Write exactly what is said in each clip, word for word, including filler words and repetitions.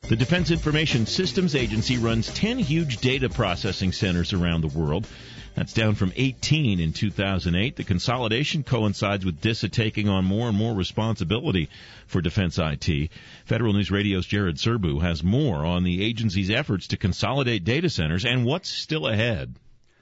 The Defense Information Systems Agency runs ten huge data processing centers around the world. That's down from eighteen in two thousand eight. The consolidation coincides with DISA taking on more and more responsibility for defense I T. Federal News Radio's Jared Serbu has more on the agency's efforts to consolidate data centers and what's still ahead.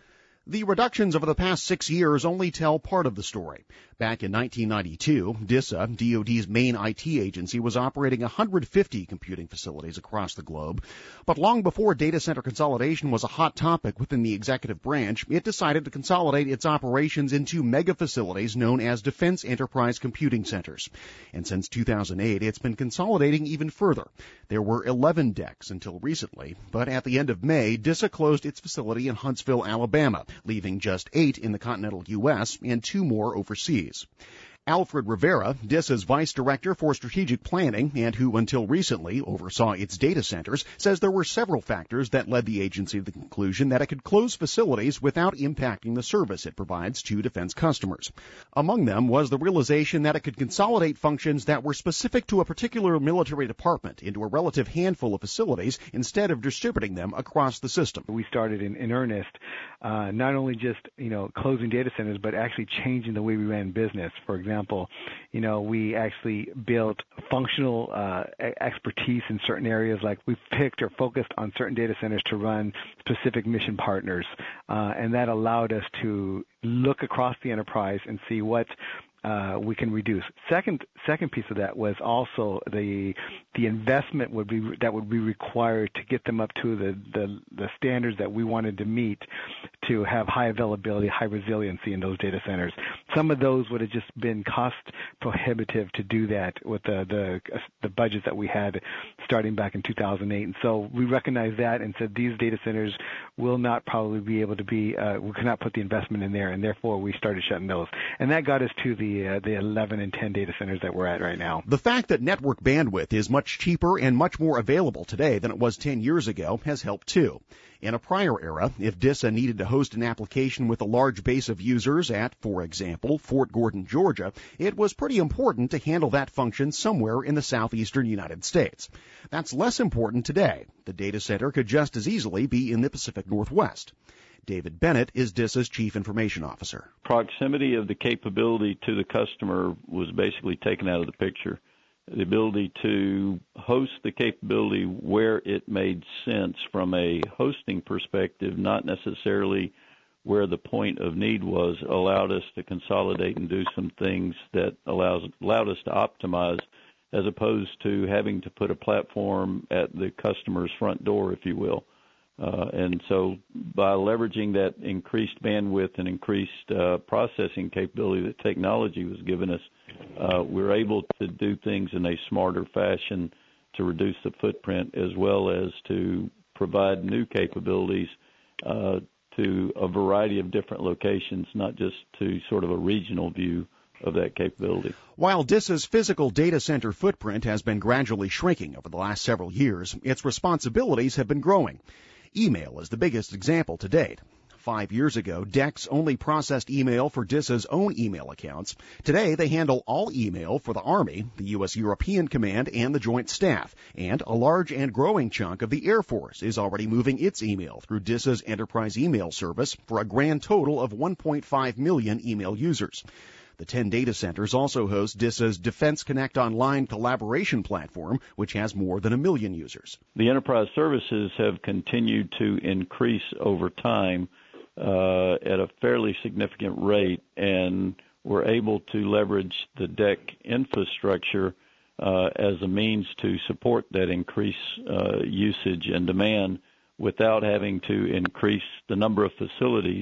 The reductions over the past six years only tell part of the story. Back in nineteen ninety-two, DISA, D O D's main I T agency, was operating one hundred fifty computing facilities across the globe. But long before data center consolidation was a hot topic within the executive branch, it decided to consolidate its operations into mega facilities known as Defense Enterprise Computing Centers. And since two thousand eight, it's been consolidating even further. There were eleven D E Cs until recently, but at the end of May, DISA closed its facility in Huntsville, Alabama, leaving just eight in the continental U S and two more overseas. Alfred Rivera, DISA's Vice Director for Strategic Planning and who until recently oversaw its data centers, says there were several factors that led the agency to the conclusion that it could close facilities without impacting the service it provides to defense customers. Among them was the realization that it could consolidate functions that were specific to a particular military department into a relative handful of facilities instead of distributing them across the system. We started in, in earnest, uh, not only just, you know, closing data centers, but actually changing the way we ran business. For example, you know, we actually built functional uh, expertise in certain areas, like we picked or focused on certain data centers to run specific mission partners, uh, and that allowed us to look across the enterprise and see what uh, we can reduce. Second, second piece of that was also the the investment would be that would be required to get them up to the, the the standards that we wanted to meet to have high availability, high resiliency in those data centers. Some of those would have just been cost prohibitive to do that with the the, the budgets that we had starting back in two thousand eight. And so we recognized that and said these data centers will not probably be able to be, uh, we cannot put the investment in there, and therefore we started shutting those. And that got us to the uh, the eleven and ten data centers that we're at right now. The fact that network bandwidth is much cheaper and much more available today than it was ten years ago has helped too. In a prior era, if DISA needed to host an application with a large base of users at, for example, Fort Gordon, Georgia, it was pretty important to handle that function somewhere in the southeastern United States. That's less important today. The data center could just as easily be in the Pacific Northwest. David Bennett is DISA's Chief Information Officer. Proximity of the capability to the customer was basically taken out of the picture. The ability to host the capability where it made sense from a hosting perspective, not necessarily where the point of need was, allowed us to consolidate and do some things that allows allowed us to optimize, as opposed to having to put a platform at the customer's front door, if you will. Uh, and so by leveraging that increased bandwidth and increased uh, processing capability that technology was giving us, uh, we're able to do things in a smarter fashion to reduce the footprint, as well as to provide new capabilities uh, to a variety of different locations, not just to sort of a regional view of that capability. While DISA's physical data center footprint has been gradually shrinking over the last several years, its responsibilities have been growing. Email is the biggest example to date. Five years ago, D E X only processed email for DISA's own email accounts. Today, they handle all email for the Army, the U S European Command, and the Joint Staff. And a large and growing chunk of the Air Force is already moving its email through DISA's enterprise email service for a grand total of one point five million email users. The ten data centers also host DISA's Defense Connect Online collaboration platform, which has more than a million users. The enterprise services have continued to increase over time uh, at a fairly significant rate, and we're able to leverage the D E C infrastructure uh, as a means to support that increased uh, usage and demand without having to increase the number of facilities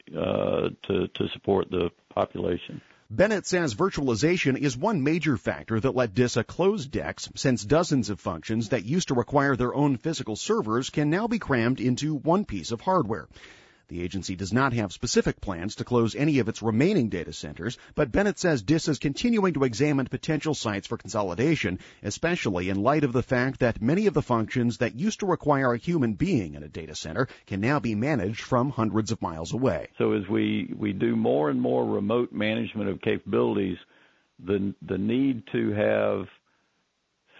uh, to, to support the population. Bennett says virtualization is one major factor that let DISA close D E Cs, since dozens of functions that used to require their own physical servers can now be crammed into one piece of hardware. The agency does not have specific plans to close any of its remaining data centers, but Bennett says DISA is continuing to examine potential sites for consolidation, especially in light of the fact that many of the functions that used to require a human being in a data center can now be managed from hundreds of miles away. So as we, we do more and more remote management of capabilities, the the need to have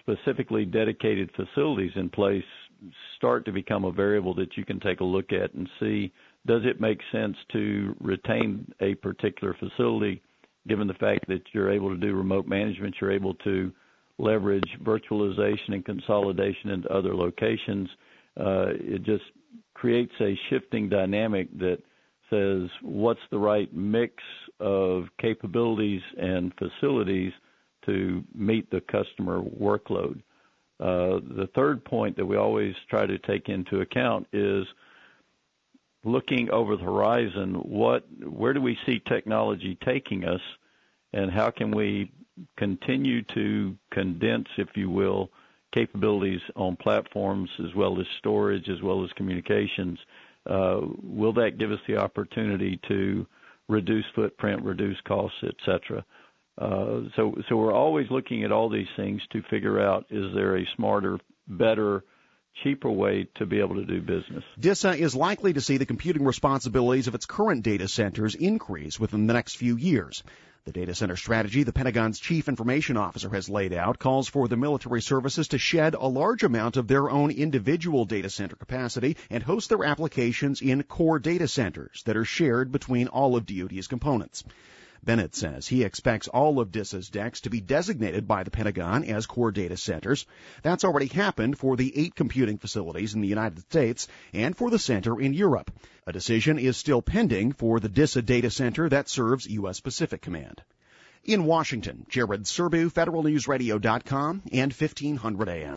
specifically dedicated facilities in place start to become a variable that you can take a look at and see, does it make sense to retain a particular facility, given the fact that you're able to do remote management, you're able to leverage virtualization and consolidation into other locations. Uh, it just creates a shifting dynamic that says what's the right mix of capabilities and facilities to meet the customer workload. Uh, the third point that we always try to take into account is looking over the horizon, what, where do we see technology taking us, and how can we continue to condense, if you will, capabilities on platforms as well as storage as well as communications. Uh, will that give us the opportunity to reduce footprint, reduce costs, et cetera? Uh, so, so we're always looking at all these things to figure out, is there a smarter, better, cheaper way to be able to do business? DISA is likely to see the computing responsibilities of its current data centers increase within the next few years. The data center strategy the Pentagon's chief information officer has laid out calls for the military services to shed a large amount of their own individual data center capacity and host their applications in core data centers that are shared between all of D O D's components. Bennett says he expects all of DISA's D E Cs to be designated by the Pentagon as core data centers. That's already happened for the eight computing facilities in the United States and for the center in Europe. A decision is still pending for the DISA data center that serves U S. Pacific Command. In Washington, Jared Serbu, Federal News Radio dot com and fifteen hundred A M.